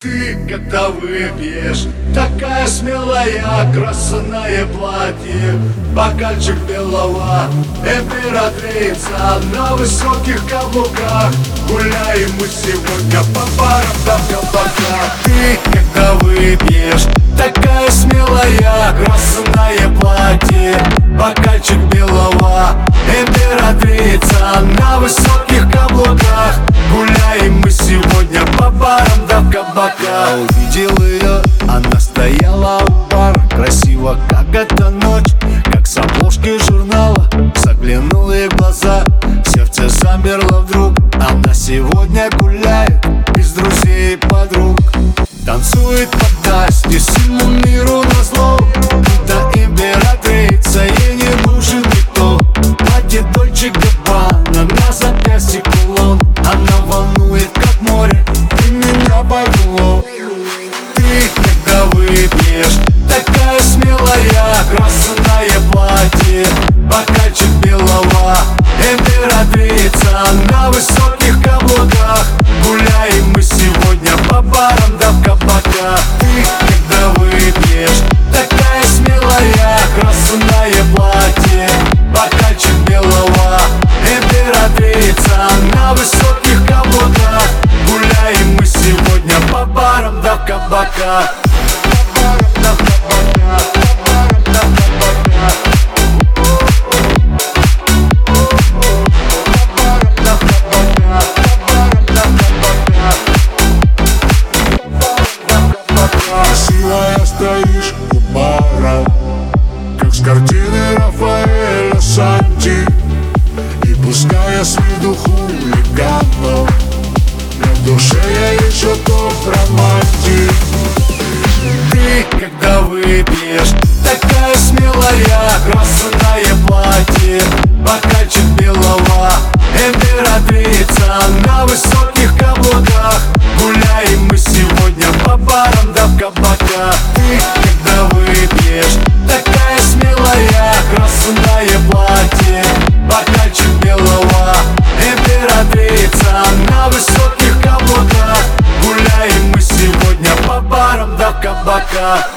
Ты, когда выпьешь, такая смелая, красное платье, бокальчик белого, императрица на высоких каблуках. Гуляем мы сегодня по барам да в кабаках. Ты, когда выпьешь, такая смелая, красное платье, бокальчик белого, императрица на высоких каблуках. Гуляем мы сегодня по барам да в кабаках. Увидел ее, она стояла у бара, красиво, как эта ночь, как с обложки журнала. Заглянул ей в глаза, сердце замерло вдруг. Она сегодня гуляет без друзей и подруг, танцует подаст и всему миру назло. Это императрица, ей не нужен никто. Платье Дольче Габбана, на запястье кулон. Она волнует, как море, и меня повело. Ты, когда выпьешь, такая смелая, красное платье, бокальчик белого, императрица на высоких каблуках. Гуляем мы сегодня по барам да в кабаках. Ты, когда выпьешь, такая смелая, красное платье, бокальчик белого, императрица на высоких каблуках. Гуляем мы сегодня по барам да в кабаках. Красивая стоишь у бара, как с картины Рафаэля Санти. И пускай с виду хулиганов, в душе я еще тот романтик. Ты, когда выпьешь, такая смелая, красное платье, бокальчик белого, императрица на высоких каблуках. Гуляем мы сегодня по барам да в кабаках. Ты, когда выпьешь, такая смелая, красное платье, бокальчик белого, императрица на высоких каблуках. Гуляем мы сегодня по барам да в кабаках.